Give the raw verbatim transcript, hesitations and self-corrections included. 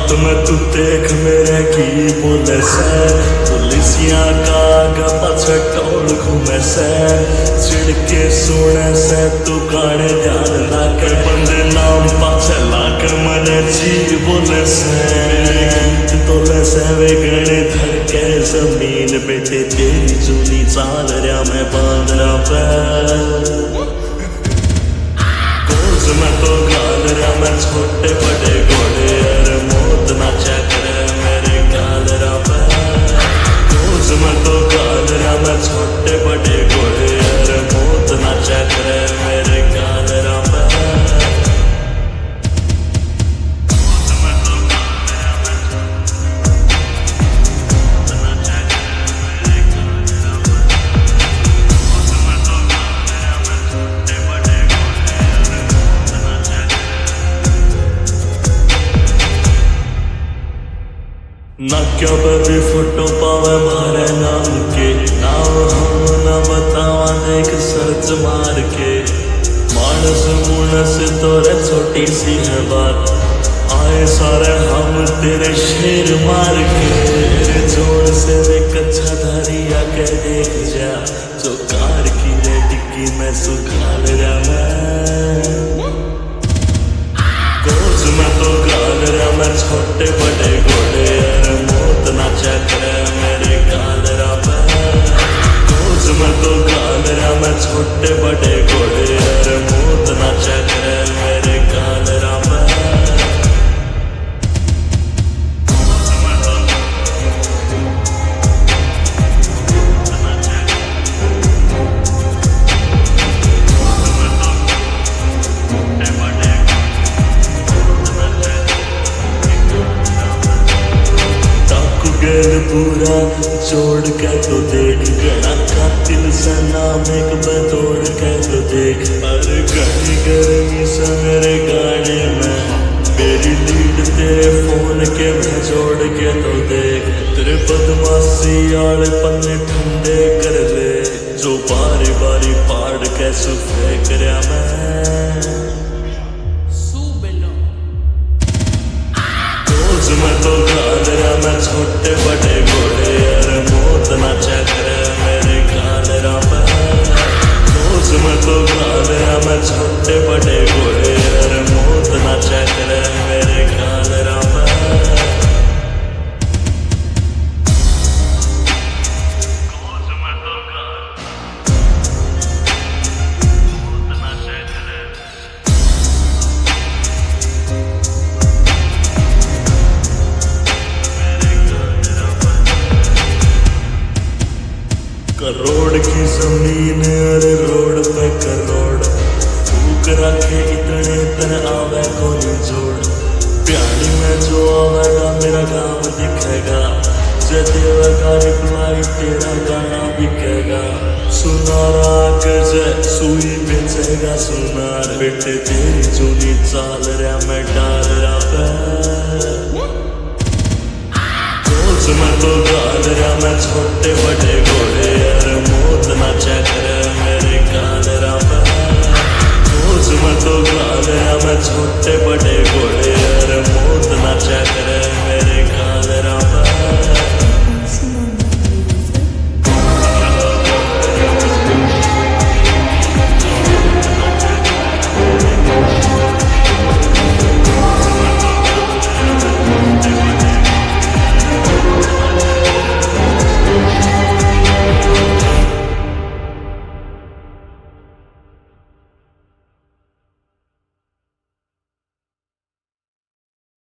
बात में तू देख मेरे की बोले से पुलिसिया का पछे टोल घूमे से छिड़के सुने से तू गाने ध्यान ना कर बंदे नाम पाछे लाकर मने जी बोले से गीत तोले से वे गणे धर के जमीन बेटे तेरी चुनी चाल रहा मैं बांध रहा पे गोज में तो गाल रहा मैं छोटे बड़े घोड़े अरे मौत नाचा करे मेरे गाल रहा पे गोज में तो गाल रहा मैं छोटे बड़े घोड़े अरे मौत नाचा करे मेरे गाल रहा पे ना क्या भी फोटो पावे मारे नाम के नाव हम ना बतावा देख सर्च मार के मानस मुनस तोरे छोटी सी है बात आए सारे हम तेरे शेर मार के तेरे जोर से वे कच्चा धारिया के देख जा जो कार की रे डिक्की में सुखाल रहा मैं गोज में तो गाल रहा मैं छोटे बड़े घोड़े अरे मौत नाचा करे मेरे गाल रहा पे गोज में तो गाल रहा मैं छोटे बड़े घोड़े अरे मौत नाचा करे मेरे गाल रहा पे पूरा जोड़ के तो देख गया कातिल सा नाम एक बतोड़ के तो देख अरे घड़ी गर्मी सा मेरे गाने में मेरी लीड तेरे फोन के में जोड़ के तो देख तेरे बदमाशी आले पन्ने ठंडे कर ले जो बारी बारी पाड़ के सुफे करया मैं मैं तो गाल रहा मैं छोटे बड़े घोड़े अरे मौत नाचा करे मेरे गाल रहा पे रोज मैं तो गाल रहा मैं छोटे बड़े घोड़े अरे मौत नाचा करे मेरे गाल रहा पे करोड़ की जमीन अरे रोड पे करोड़ फूक रखे इतने इतने आवे कोई जोड़ प्यारी में जो आवेगा मेरा गाँव दिखेगा जदेगा रिप्लाई तेरा गाना बिकेगा सुनारा गजे सुई बेचेगा सुनार बेटे तेरी चुनी चाल रहा मैं डाल रहा पे गोज में तो गाल रहा मैं छोटे बड़े घोड़े अरे मौत नाचा करे मेरे गाल रहा पे गोज में तो गाल रहा मैं छोटे बड़े घोड़े